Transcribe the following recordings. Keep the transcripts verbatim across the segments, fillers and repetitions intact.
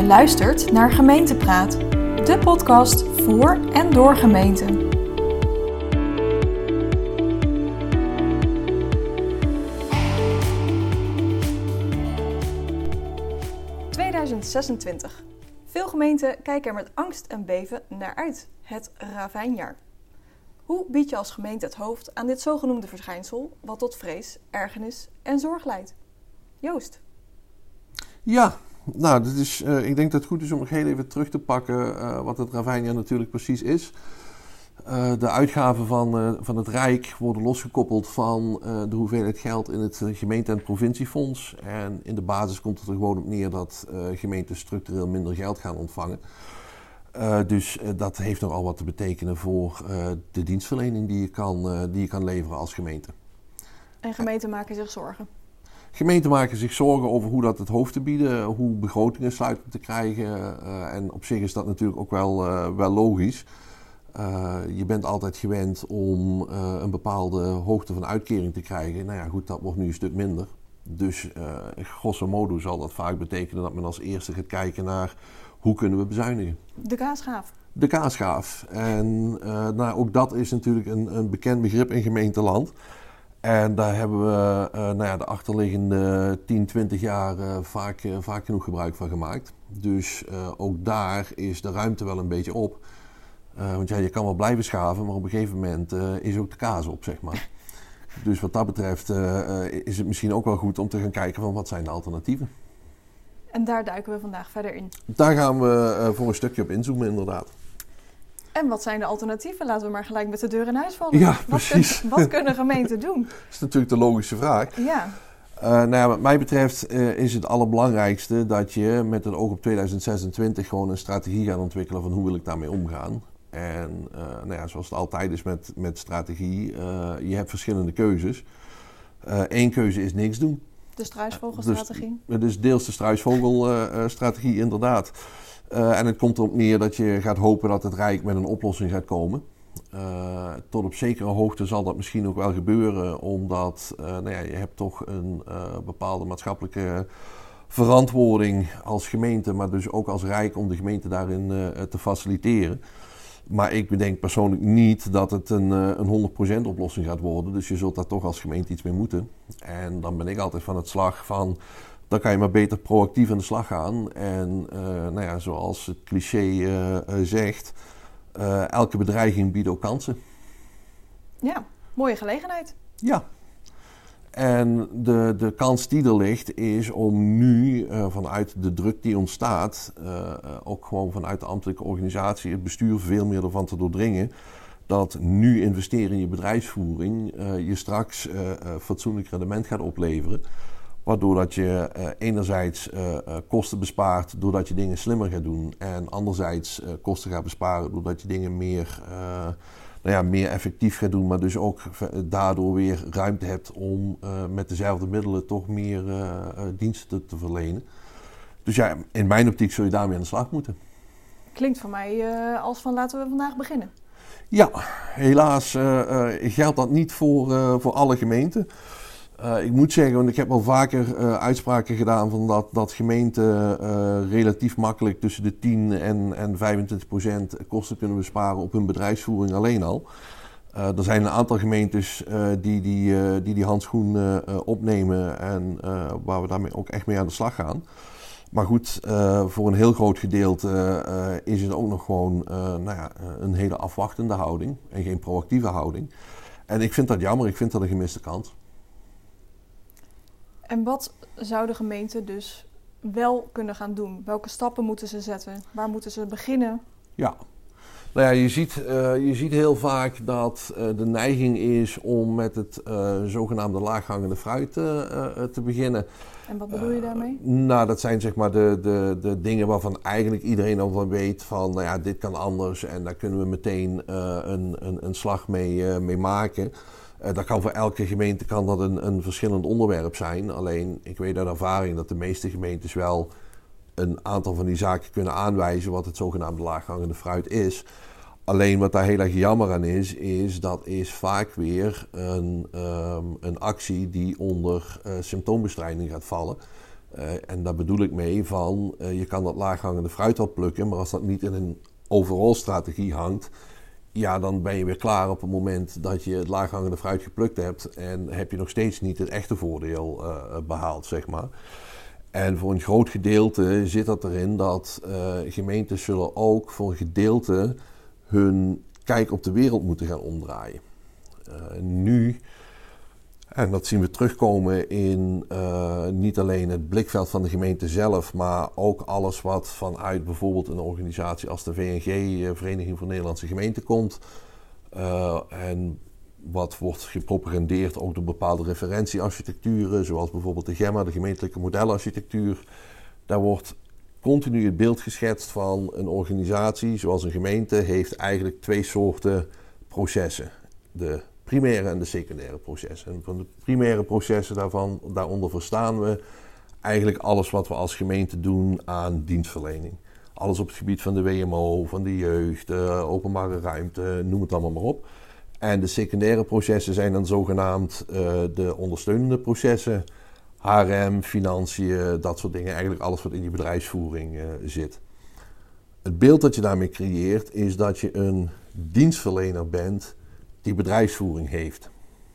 Je luistert naar Gemeentepraat, de podcast voor en door gemeenten. tweeduizend zesentwintig. Veel gemeenten kijken er met angst en beven naar uit, het ravijnjaar. Hoe bied je als gemeente het hoofd aan dit zogenoemde verschijnsel, wat tot vrees, ergernis en zorg leidt? Joost. Ja, nou, dit is, uh, ik denk dat het goed is om nog heel even terug te pakken uh, wat het ravijnjaar natuurlijk precies is. Uh, de uitgaven van, uh, van het Rijk worden losgekoppeld van uh, de hoeveelheid geld in het gemeente- en provinciefonds. En in de basis komt het er gewoon op neer dat uh, gemeenten structureel minder geld gaan ontvangen. Uh, dus uh, dat heeft nogal wat te betekenen voor uh, de dienstverlening die je, kan, uh, die je kan leveren als gemeente. En gemeenten maken zich zorgen? Gemeenten maken zich zorgen over hoe dat het hoofd te bieden, hoe begrotingen sluitend te krijgen. Uh, en op zich is dat natuurlijk ook wel, uh, wel logisch. Uh, je bent altijd gewend om uh, een bepaalde hoogte van uitkering te krijgen. Nou ja, goed, dat wordt nu een stuk minder. Dus uh, grosso modo zal dat vaak betekenen dat men als eerste gaat kijken naar hoe kunnen we bezuinigen. De kaasschaaf. De kaasschaaf. En uh, nou, ook dat is natuurlijk een, een bekend begrip in gemeenteland. En daar hebben we uh, nou ja, de achterliggende tien, twintig jaar uh, vaak, uh, vaak genoeg gebruik van gemaakt. Dus uh, ook daar is de ruimte wel een beetje op. Uh, want ja, je kan wel blijven schaven, maar op een gegeven moment uh, is ook de kaas op, zeg maar. Dus wat dat betreft uh, uh, is het misschien ook wel goed om te gaan kijken van wat zijn de alternatieven. En daar duiken we vandaag verder in. Daar gaan we uh, voor een stukje op inzoomen, inderdaad. En wat zijn de alternatieven? Laten we maar gelijk met de deur in huis vallen. Ja, wat precies. Kun, wat kunnen gemeenten doen? Dat is natuurlijk de logische vraag. Ja. Uh, nou ja, wat mij betreft uh, is het allerbelangrijkste dat je met het oog op tweeduizend zesentwintig gewoon een strategie gaat ontwikkelen van hoe wil ik daarmee omgaan. En uh, nou ja, zoals het altijd is met, met strategie, uh, je hebt verschillende keuzes. Eén uh, keuze is niks doen. De struisvogelstrategie. Dus, dus deels de struisvogelstrategie, uh, inderdaad. Uh, en het komt erop neer dat je gaat hopen dat het Rijk met een oplossing gaat komen. Uh, tot op zekere hoogte zal dat misschien ook wel gebeuren, omdat uh, nou ja, je hebt toch een uh, bepaalde maatschappelijke verantwoording als gemeente, maar dus ook als Rijk om de gemeente daarin uh, te faciliteren. Maar ik bedenk persoonlijk niet dat het een, een honderd procent oplossing gaat worden. Dus je zult daar toch als gemeente iets mee moeten. En dan ben ik altijd van het slag van, dan kan je maar beter proactief aan de slag gaan. En uh, nou ja, zoals het cliché uh, uh, zegt, uh, elke bedreiging biedt ook kansen. Ja, mooie gelegenheid. Ja. En de, de kans die er ligt is om nu uh, vanuit de druk die ontstaat, uh, uh, ook gewoon vanuit de ambtelijke organisatie, het bestuur veel meer ervan te doordringen, dat nu investeren in je bedrijfsvoering uh, je straks uh, uh, fatsoenlijk rendement gaat opleveren. Waardoor dat je uh, enerzijds uh, uh, kosten bespaart doordat je dingen slimmer gaat doen en anderzijds uh, kosten gaat besparen doordat je dingen meer... Uh, Nou ja, meer effectief gaat doen, maar dus ook daardoor weer ruimte hebt om uh, met dezelfde middelen toch meer uh, uh, diensten te, te verlenen. Dus ja, in mijn optiek zul je daarmee aan de slag moeten. Klinkt voor mij uh, als van laten we vandaag beginnen. Ja, helaas uh, uh, geldt dat niet voor, uh, voor alle gemeenten. Uh, ik moet zeggen, want ik heb al vaker uh, uitspraken gedaan van dat, dat gemeenten uh, relatief makkelijk tussen de tien en, en vijfentwintig procent kosten kunnen besparen op hun bedrijfsvoering alleen al. Uh, er zijn een aantal gemeentes uh, die, die, uh, die die handschoen uh, opnemen en uh, waar we daarmee ook echt mee aan de slag gaan. Maar goed, uh, voor een heel groot gedeelte uh, is het ook nog gewoon uh, nou ja, een hele afwachtende houding en geen proactieve houding. En ik vind dat jammer, ik vind dat een gemiste kans. En wat zou de gemeente dus wel kunnen gaan doen? Welke stappen moeten ze zetten? Waar moeten ze beginnen? Ja, nou ja, je ziet, uh, je ziet heel vaak dat uh, de neiging is om met het uh, zogenaamde laaghangende fruit uh, uh, te beginnen. En wat bedoel je daarmee? Uh, nou, dat zijn zeg maar de, de, de dingen waarvan eigenlijk iedereen al van weet van, nou ja, dit kan anders en daar kunnen we meteen uh, een, een, een slag mee, uh, mee maken. Uh, dat kan voor elke gemeente kan dat een, een verschillend onderwerp zijn. Alleen, ik weet uit ervaring dat de meeste gemeentes wel een aantal van die zaken kunnen aanwijzen wat het zogenaamde laaghangende fruit is. Alleen wat daar heel erg jammer aan is, is dat is vaak weer een, um, een actie die onder uh, symptoombestrijding gaat vallen. Uh, en daar bedoel ik mee van, uh, je kan dat laaghangende fruit wel plukken, maar als dat niet in een overall strategie hangt, ja, dan ben je weer klaar op het moment dat je het laaghangende fruit geplukt hebt en heb je nog steeds niet het echte voordeel uh, behaald, zeg maar. En voor een groot gedeelte zit dat erin dat uh, gemeentes zullen ook voor een gedeelte hun kijk op de wereld moeten gaan omdraaien. Uh, nu, en dat zien we terugkomen in uh, niet alleen het blikveld van de gemeente zelf, maar ook alles wat vanuit bijvoorbeeld een organisatie als de V N G, uh, Vereniging voor Nederlandse Gemeenten, komt. Uh, en wat wordt gepropagandeerd ook door bepaalde referentiearchitecturen, zoals bijvoorbeeld de GEMA, de gemeentelijke modelarchitectuur. Daar wordt continu het beeld geschetst van een organisatie, zoals een gemeente, heeft eigenlijk twee soorten processen. De primaire en de secundaire processen. En van de primaire processen daarvan, daaronder verstaan we eigenlijk alles wat we als gemeente doen aan dienstverlening. Alles op het gebied van de W M O, van de jeugd, de openbare ruimte, noem het allemaal maar op. En de secundaire processen zijn dan zogenaamd uh, de ondersteunende processen, H R M, financiën, dat soort dingen. Eigenlijk alles wat in die bedrijfsvoering uh, zit. Het beeld dat je daarmee creëert is dat je een dienstverlener bent die bedrijfsvoering heeft.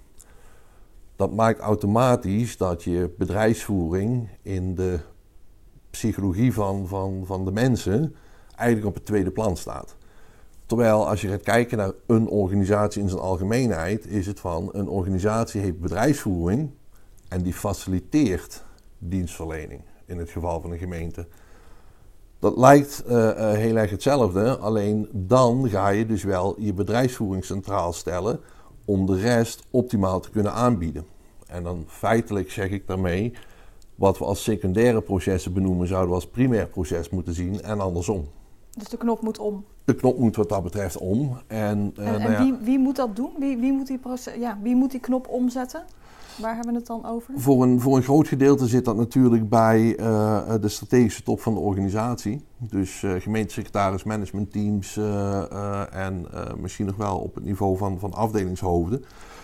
Dat maakt automatisch dat je bedrijfsvoering in de psychologie van, van, van de mensen eigenlijk op het tweede plan staat. Terwijl als je gaat kijken naar een organisatie in zijn algemeenheid, is het van een organisatie heeft bedrijfsvoering en die faciliteert dienstverlening in het geval van een gemeente. Dat lijkt uh, uh, heel erg hetzelfde, alleen dan ga je dus wel je bedrijfsvoering centraal stellen om de rest optimaal te kunnen aanbieden. En dan feitelijk zeg ik daarmee, wat we als secundaire processen benoemen, zouden we als primair proces moeten zien en andersom. Dus de knop moet om? De knop moet wat dat betreft om. En, uh, en, en nou ja, wie, wie moet dat doen? Wie, wie, moet die proces, ja, wie moet die knop omzetten? Waar hebben we het dan over? Voor een, voor een groot gedeelte zit dat natuurlijk bij uh, de strategische top van de organisatie. Dus uh, gemeentesecretaris, managementteams uh, uh, en uh, misschien nog wel op het niveau van, van afdelingshoofden.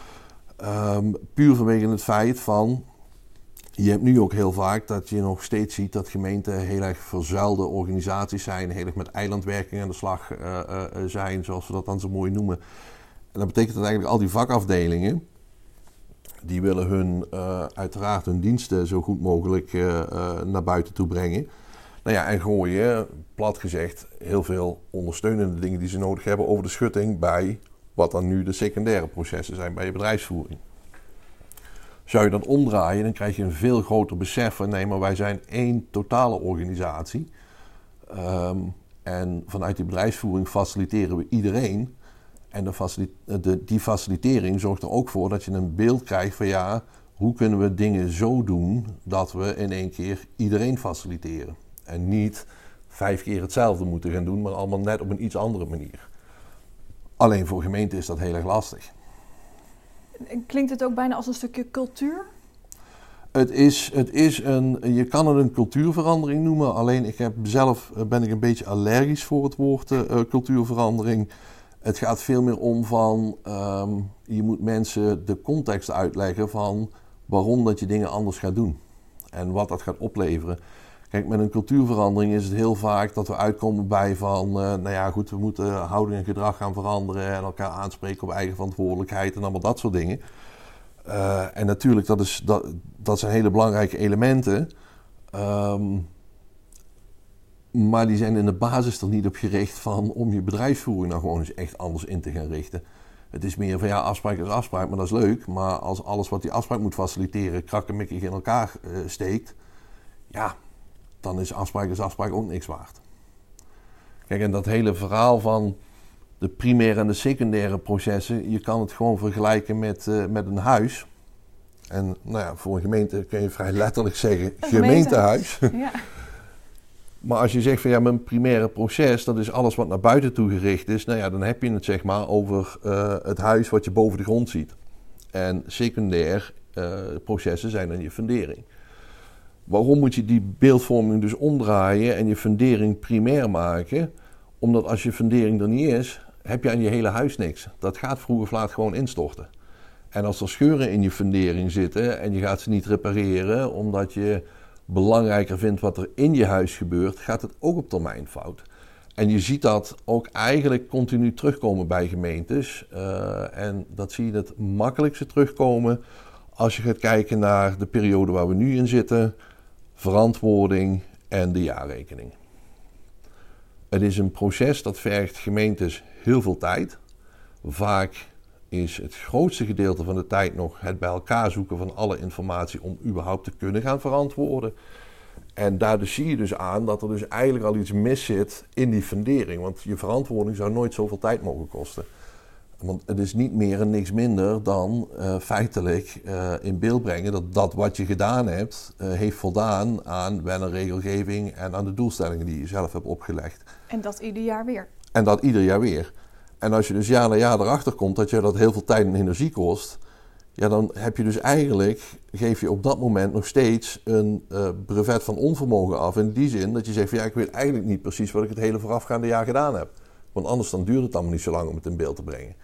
Um, puur vanwege het feit van, je hebt nu ook heel vaak dat je nog steeds ziet dat gemeenten heel erg verzuilde organisaties zijn, heel erg met eilandwerking aan de slag uh, uh, zijn, zoals we dat dan zo mooi noemen. En dat betekent dat eigenlijk al die vakafdelingen, die willen hun, uh, uiteraard hun diensten zo goed mogelijk uh, uh, naar buiten toe brengen. Nou ja, en gooien, plat gezegd, heel veel ondersteunende dingen die ze nodig hebben over de schutting bij wat dan nu de secundaire processen zijn bij je bedrijfsvoering. Zou je dat omdraaien, dan krijg je een veel groter besef van nee, maar wij zijn één totale organisatie. Um, en vanuit die bedrijfsvoering faciliteren we iedereen. En de facilite- de, die facilitering zorgt er ook voor dat je een beeld krijgt van ja, hoe kunnen we dingen zo doen dat we in één keer iedereen faciliteren. En niet vijf keer hetzelfde moeten gaan doen, maar allemaal net op een iets andere manier. Alleen voor gemeenten is dat heel erg lastig. Klinkt het ook bijna als een stukje cultuur? Het is, het is een, je kan het een cultuurverandering noemen, alleen ik heb zelf ben ik een beetje allergisch voor het woord uh, cultuurverandering. Het gaat veel meer om van, um, je moet mensen de context uitleggen van waarom dat je dingen anders gaat doen. En wat dat gaat opleveren. Kijk, met een cultuurverandering is het heel vaak dat we uitkomen bij van, uh, nou ja goed, we moeten houding en gedrag gaan veranderen en elkaar aanspreken op eigen verantwoordelijkheid en allemaal dat soort dingen. Uh, en natuurlijk, dat, is, dat, dat zijn hele belangrijke elementen. Um, maar die zijn in de basis er niet op gericht van om je bedrijfsvoering nou gewoon eens echt anders in te gaan richten. Het is meer van ja, afspraak is afspraak, maar dat is leuk. Maar als alles wat die afspraak moet faciliteren krakkemikkig in elkaar uh, steekt, ja, dan is afspraak is afspraak ook niks waard. Kijk, en dat hele verhaal van de primaire en de secundaire processen, je kan het gewoon vergelijken met, uh, met een huis. En nou ja, voor een gemeente kun je vrij letterlijk zeggen een gemeentehuis. Ja. Maar als je zegt van ja, mijn primaire proces, dat is alles wat naar buiten toe gericht is. Nou ja, dan heb je het zeg maar over uh, het huis wat je boven de grond ziet. En secundair uh, processen zijn dan je fundering. Waarom moet je die beeldvorming dus omdraaien en je fundering primair maken? Omdat als je fundering er niet is, heb je aan je hele huis niks. Dat gaat vroeg of laat gewoon instorten. En als er scheuren in je fundering zitten en je gaat ze niet repareren omdat je belangrijker vindt wat er in je huis gebeurt, gaat het ook op termijn fout. En je ziet dat ook eigenlijk continu terugkomen bij gemeentes. Uh, en dat zie je het makkelijkste terugkomen als je gaat kijken naar de periode waar we nu in zitten, verantwoording en de jaarrekening. Het is een proces dat vergt gemeentes heel veel tijd. Vaak is het grootste gedeelte van de tijd nog het bij elkaar zoeken van alle informatie om überhaupt te kunnen gaan verantwoorden. En daar zie je dus aan dat er dus eigenlijk al iets mis zit in die fundering. Want je verantwoording zou nooit zoveel tijd mogen kosten. Want het is niet meer en niks minder dan uh, feitelijk uh, in beeld brengen dat dat wat je gedaan hebt, uh, heeft voldaan aan wet en regelgeving en aan de doelstellingen die je zelf hebt opgelegd. En dat ieder jaar weer. En dat ieder jaar weer. En als je dus jaar na jaar erachter komt dat je dat heel veel tijd en energie kost, ja, dan heb je dus eigenlijk, geef je op dat moment nog steeds een uh, brevet van onvermogen af. In die zin dat je zegt van ja, ik weet eigenlijk niet precies wat ik het hele voorafgaande jaar gedaan heb. Want anders dan duurt het allemaal niet zo lang om het in beeld te brengen.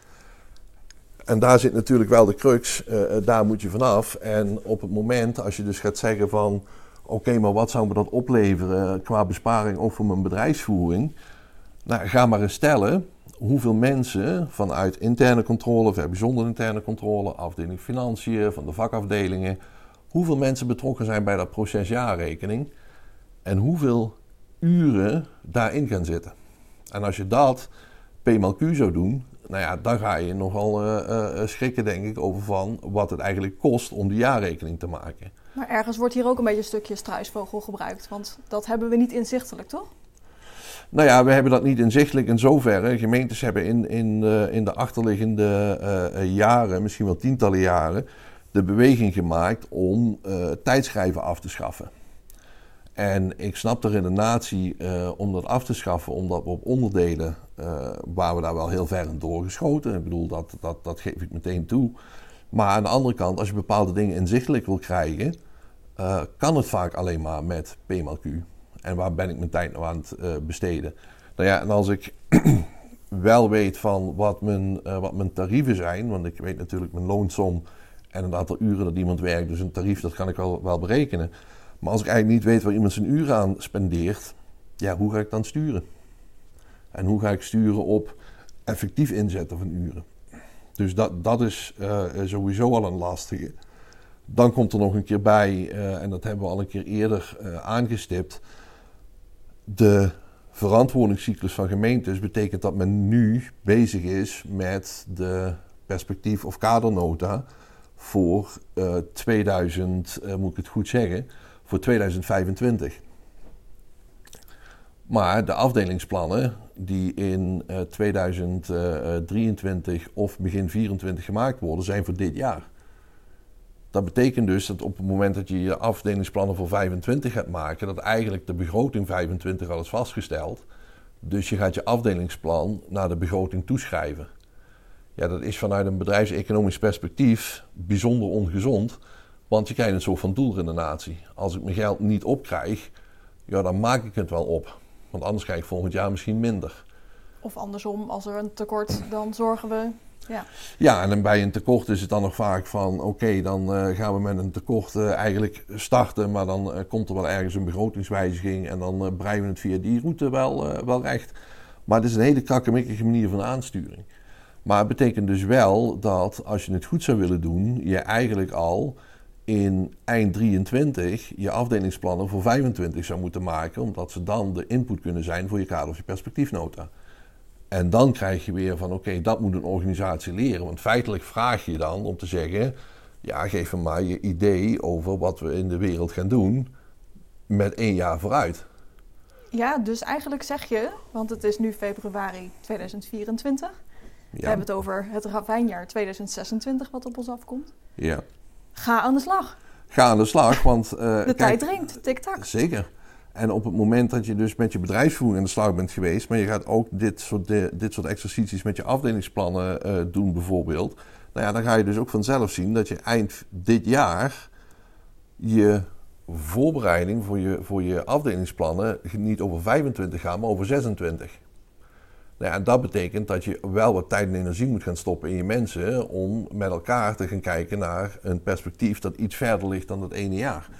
En daar zit natuurlijk wel de crux, uh, daar moet je vanaf. En op het moment als je dus gaat zeggen van oké, okay, maar wat zou me dat opleveren qua besparing ook voor mijn bedrijfsvoering? Nou, ga maar eens stellen hoeveel mensen vanuit interne controle, ver bijzonder interne controle, afdeling financiën, van de vakafdelingen, hoeveel mensen betrokken zijn bij dat proces jaarrekening en hoeveel uren daarin gaan zitten. En als je dat P maal Q zou doen, nou ja, dan ga je nogal uh, uh, schrikken, denk ik, over van wat het eigenlijk kost om die jaarrekening te maken. Maar ergens wordt hier ook een beetje een stukje struisvogel gebruikt, want dat hebben we niet inzichtelijk, toch? Nou ja, we hebben dat niet inzichtelijk in zoverre. Gemeentes hebben in, in, uh, in de achterliggende uh, jaren, misschien wel tientallen jaren, de beweging gemaakt om uh, tijdschrijven af te schaffen. En ik snap de redenatie uh, om dat af te schaffen, omdat we op onderdelen, uh, waar we daar wel heel ver in doorgeschoten. Ik bedoel, dat, dat, dat geef ik meteen toe. Maar aan de andere kant, als je bepaalde dingen inzichtelijk wil krijgen, uh, kan het vaak alleen maar met P maal Q. En waar ben ik mijn tijd nou aan het uh, besteden? Nou ja, en als ik wel weet van wat mijn, uh, wat mijn tarieven zijn, want ik weet natuurlijk mijn loonsom en het aantal uren dat iemand werkt, dus een tarief, dat kan ik wel, wel berekenen. Maar als ik eigenlijk niet weet waar iemand zijn uren aan spendeert, ja, hoe ga ik dan sturen? En hoe ga ik sturen op effectief inzetten van uren? Dus dat, dat is uh, sowieso al een lastige. Dan komt er nog een keer bij, uh, en dat hebben we al een keer eerder uh, aangestipt, de verantwoordingscyclus van gemeentes betekent dat men nu bezig is met de perspectief- of kadernota voor uh, tweeduizend, uh, moet ik het goed zeggen, voor tweeduizend vijfentwintig. Maar de afdelingsplannen die in uh, tweeduizend drieëntwintig of begin vierentwintig gemaakt worden, zijn voor dit jaar. Dat betekent dus dat op het moment dat je je afdelingsplannen voor vijfentwintig gaat maken, dat eigenlijk de begroting vijfentwintig al is vastgesteld. Dus je gaat je afdelingsplan naar de begroting toeschrijven. Ja, dat is vanuit een bedrijfseconomisch perspectief bijzonder ongezond, want je krijgt een soort van doelredenatie. Als ik mijn geld niet opkrijg, ja, dan maak ik het wel op. Want anders krijg ik volgend jaar misschien minder. Of andersom, als er een tekort, dan zorgen we... Ja. ja, en bij een tekort is het dan nog vaak van oké, okay, dan uh, gaan we met een tekort uh, eigenlijk starten, maar dan uh, komt er wel ergens een begrotingswijziging en dan uh, breien we het via die route wel, uh, wel recht. Maar het is een hele krakkemikkige manier van aansturing. Maar het betekent dus wel dat als je het goed zou willen doen, je eigenlijk al in eind drieëntwintig je afdelingsplannen voor vijfentwintig zou moeten maken, omdat ze dan de input kunnen zijn voor je kader of je perspectiefnota. En dan krijg je weer van oké, okay, dat moet een organisatie leren. Want feitelijk vraag je dan om te zeggen, ja, geef me maar je idee over wat we in de wereld gaan doen met één jaar vooruit. Ja, dus eigenlijk zeg je, want het is nu februari tweeduizend vierentwintig. Ja. We hebben het over het ravijnjaar tweeduizend zesentwintig wat op ons afkomt. Ja. Ga aan de slag. Ga aan de slag, want... Uh, de kijk, tijd dringt, tik-tak. Zeker. En op het moment dat je dus met je bedrijfsvoering aan de slag bent geweest, maar je gaat ook dit soort, de, dit soort exercities met je afdelingsplannen uh, doen bijvoorbeeld, nou ja, dan ga je dus ook vanzelf zien dat je eind dit jaar je voorbereiding voor je, voor je afdelingsplannen niet over vijfentwintig gaat, maar over zesentwintig. Nou ja, en dat betekent dat je wel wat tijd en energie moet gaan stoppen in je mensen om met elkaar te gaan kijken naar een perspectief dat iets verder ligt dan dat ene jaar.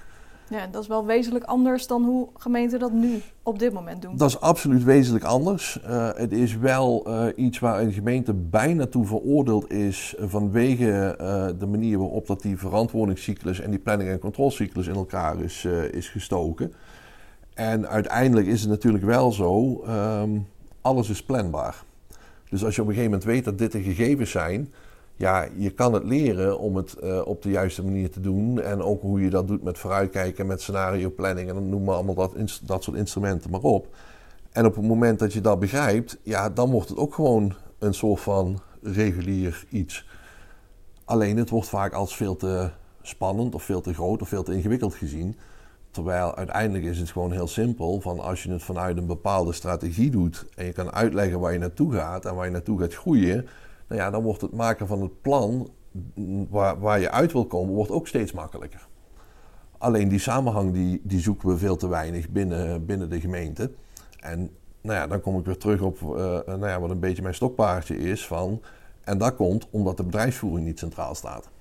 Ja, dat is wel wezenlijk anders dan hoe gemeenten dat nu op dit moment doen. Dat is absoluut wezenlijk anders. Uh, het is wel uh, iets waar een gemeente bijna toe veroordeeld is vanwege uh, de manier waarop dat die verantwoordingscyclus en die planning- en controlecyclus in elkaar is, uh, is gestoken. En uiteindelijk is het natuurlijk wel zo, um, alles is planbaar. Dus als je op een gegeven moment weet dat dit de gegevens zijn, ja, je kan het leren om het uh, op de juiste manier te doen. En ook hoe je dat doet met vooruitkijken, met scenario planning en dan noem maar allemaal dat, dat soort instrumenten maar op. En op het moment dat je dat begrijpt, ja, dan wordt het ook gewoon een soort van regulier iets. Alleen het wordt vaak als veel te spannend of veel te groot of veel te ingewikkeld gezien. Terwijl uiteindelijk is het gewoon heel simpel. Van als je het vanuit een bepaalde strategie doet en je kan uitleggen waar je naartoe gaat en waar je naartoe gaat groeien. Nou ja, dan wordt het maken van het plan waar, waar je uit wil komen, wordt ook steeds makkelijker. Alleen die samenhang die, die zoeken we veel te weinig binnen, binnen de gemeente. En nou ja, dan kom ik weer terug op uh, nou ja, wat een beetje mijn stokpaardje is. Van, en dat komt omdat de bedrijfsvoering niet centraal staat.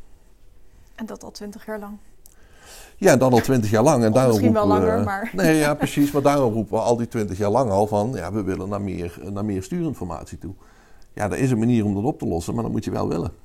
En dat al twintig jaar lang. Ja, dat al twintig jaar lang. En of daarom misschien wel roepen langer, we, maar... Nee, ja, precies. Maar daarom roepen we al die twintig jaar lang al van, ja, we willen naar meer, naar meer stuurinformatie toe. Ja, er is een manier om dat op te lossen, maar dat moet je wel willen.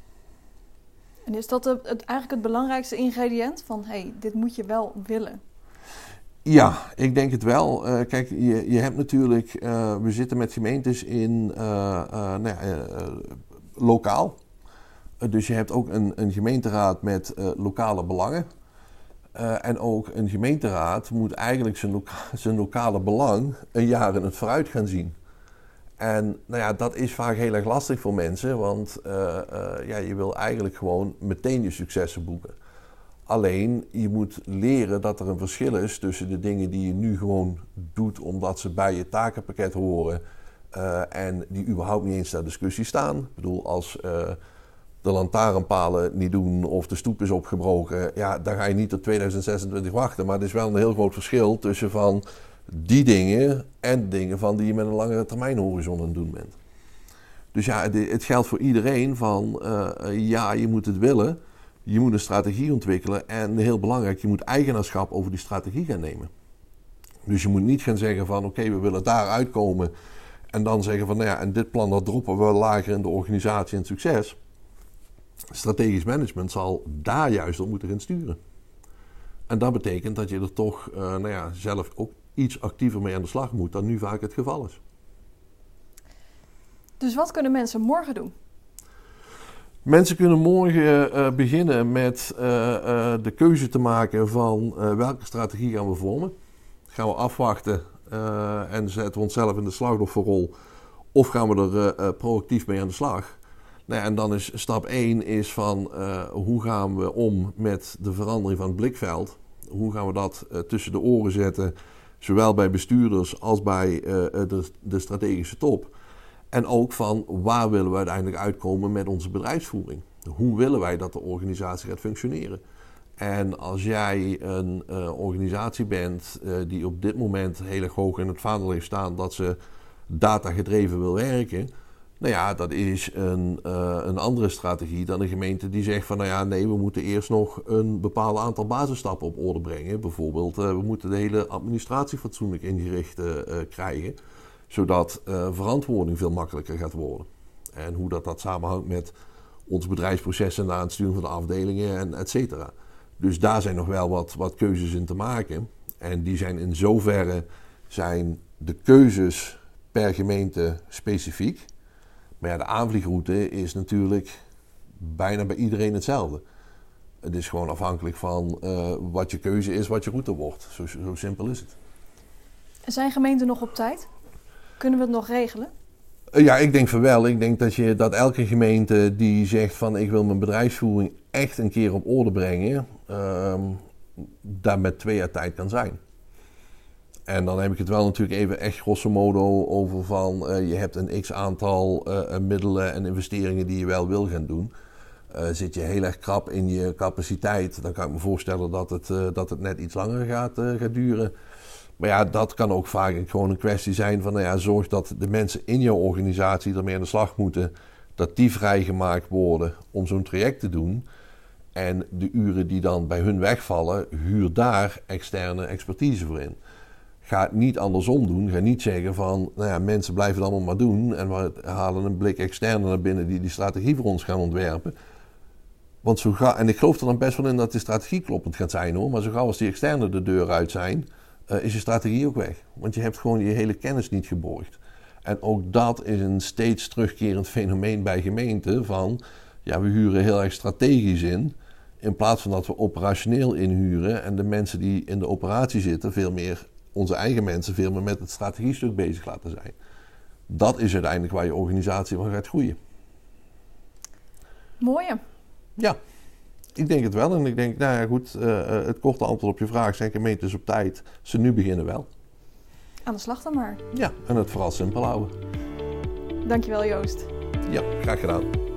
En is dat het, het, eigenlijk het belangrijkste ingrediënt? Van, hé, hey, dit moet je wel willen. Ja, ik denk het wel. Uh, kijk, je, je hebt natuurlijk... Uh, we zitten met gemeentes in... Uh, uh, nou ja, uh, lokaal. Uh, dus je hebt ook een, een gemeenteraad met uh, lokale belangen. Uh, en ook een gemeenteraad moet eigenlijk zijn, loka- zijn lokale belang een jaar in het vooruit gaan zien. En nou ja, dat is vaak heel erg lastig voor mensen, want uh, uh, ja, je wil eigenlijk gewoon meteen je successen boeken. Alleen, je moet leren dat er een verschil is tussen de dingen die je nu gewoon doet omdat ze bij je takenpakket horen uh, en die überhaupt niet eens ter discussie staan. Ik bedoel, als uh, de lantaarnpalen niet doen of de stoep is opgebroken, ja, dan ga je niet tot tweeduizend zesentwintig wachten. Maar er is wel een heel groot verschil tussen van die dingen en dingen van die je met een langere termijn horizon aan het doen bent. Dus ja, het geldt voor iedereen van uh, ja, je moet het willen. Je moet een strategie ontwikkelen en heel belangrijk, je moet eigenaarschap over die strategie gaan nemen. Dus je moet niet gaan zeggen van oké, okay, we willen daar uitkomen en dan zeggen van nou ja, en dit plan dat droppen we lager in de organisatie en succes. Strategisch management zal daar juist op moeten gaan sturen. En dat betekent dat je er toch uh, nou ja, zelf ook iets actiever mee aan de slag moet dan nu vaak het geval is. Dus wat kunnen mensen morgen doen? Mensen kunnen morgen uh, beginnen met uh, uh, de keuze te maken van uh, welke strategie gaan we vormen. Gaan we afwachten uh, en zetten we onszelf in de slachtofferrol of gaan we er uh, uh, proactief mee aan de slag? Nou ja, en dan is stap één is van uh, hoe gaan we om met de verandering van het blikveld? Hoe gaan we dat uh, tussen de oren zetten, zowel bij bestuurders als bij uh, de, de strategische top? En ook van waar willen we uiteindelijk uitkomen met onze bedrijfsvoering? Hoe willen wij dat de organisatie gaat functioneren? En als jij een uh, organisatie bent uh, die op dit moment heel erg hoog in het vaandel heeft staan dat ze datagedreven wil werken, nou ja, dat is een, uh, een andere strategie dan een gemeente die zegt van nou ja, nee, we moeten eerst nog een bepaald aantal basisstappen op orde brengen. Bijvoorbeeld, uh, we moeten de hele administratie fatsoenlijk ingericht uh, uh, krijgen, zodat uh, verantwoording veel makkelijker gaat worden. En hoe dat, dat samenhangt met ons bedrijfsproces en aan het sturen van de afdelingen en et cetera. Dus daar zijn nog wel wat, wat keuzes in te maken. En die zijn in zoverre zijn de keuzes per gemeente specifiek. Maar ja, de aanvliegroute is natuurlijk bijna bij iedereen hetzelfde. Het is gewoon afhankelijk van uh, wat je keuze is, wat je route wordt. Zo, zo simpel is het. Zijn gemeenten nog op tijd? Kunnen we het nog regelen? Uh, ja, ik denk van wel. Ik denk dat, je, dat elke gemeente die zegt van ik wil mijn bedrijfsvoering echt een keer op orde brengen, uh, daar met twee jaar tijd kan zijn. En dan heb ik het wel natuurlijk even echt grosso modo over van uh, je hebt een x-aantal uh, middelen en investeringen die je wel wil gaan doen. Uh, zit je heel erg krap in je capaciteit, dan kan ik me voorstellen dat het, uh, dat het net iets langer gaat, uh, gaat duren. Maar ja, dat kan ook vaak gewoon een kwestie zijn van nou ja, zorg dat de mensen in jouw organisatie ermee aan de slag moeten, dat die vrijgemaakt worden om zo'n traject te doen. En de uren die dan bij hun wegvallen, huur daar externe expertise voor in. Ga het niet andersom doen. Ga niet zeggen van, nou ja, mensen blijven het allemaal maar doen en we halen een blik externe naar binnen die die strategie voor ons gaan ontwerpen. Want zo ga, en ik geloof er dan best wel in dat de strategie kloppend gaat zijn hoor, maar zo gauw als die externe de deur uit zijn, uh, is je strategie ook weg. Want je hebt gewoon je hele kennis niet geborgd. En ook dat is een steeds terugkerend fenomeen bij gemeenten van, ja, we huren heel erg strategisch in, in plaats van dat we operationeel inhuren en de mensen die in de operatie zitten, veel meer, onze eigen mensen, veel meer met het strategiestuk bezig laten zijn. Dat is uiteindelijk waar je organisatie van gaat groeien. Mooie. Ja, ik denk het wel. En ik denk, nou ja goed, uh, het korte antwoord op je vraag, zijn gemeentes op tijd? Ze nu beginnen wel. Aan de slag dan maar. Ja, en het vooral simpel houden. Dankjewel Joost. Ja, graag gedaan.